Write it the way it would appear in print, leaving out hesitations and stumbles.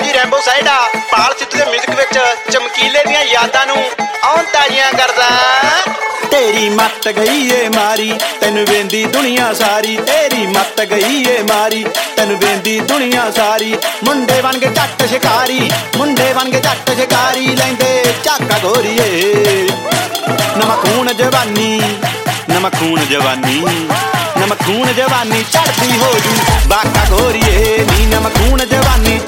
Punjabi Rambo ਸਾਈਡਾ ਪਾਲ ਸਿੱਧੂ ਦੇ music ਵਿੱਚ ਚਮਕੀਲੇ ਦੀਆਂ ਯਾਦਾਂ ਨੂੰ ਆਉਂ ਤਾਜ਼ੀਆਂ ਕਰਦਾ। ਤੇਰੀ ਮੱਤ ਗਈ ਏ ਮਾਰੀ ਤੈਨੂੰ ਵੇਂਦੀ ਦੁਨੀਆ ਸਾਰੀ, ਤੇਰੀ ਮੱਤ ਗਈ ਏ ਮਾਰੀ ਤੈਨੂੰ ਵੇਂਦੀ ਦੁਨੀਆ ਸਾਰੀ। ਮੁੰਡੇ ਬਣ ਕੇ ਜੱਟ ਸ਼ਿਕਾਰੀ, ਮੁੰਡੇ ਬਣ ਕੇ ਜੱਟ ਸ਼ਿਕਾਰੀ ਲੈਂਦੇ ਝਾਕਾ ਗੋਰੀਏ। ਨਵਾਂ ਖੂਨ ਜਵਾਨੀ, ਨਵਾਂ ਖੂਨ ਜਵਾਨੀ, ਨਵਾਂ ਖੂਨ ਜਵਾਨੀ ਚੜਦੀ ਹੋ ਜੂ ਬਾਕਾ ਗੋਰੀਏ ਨੀ। ਨਵਾਂ ਖੂਨ ਜਵਾਨੀ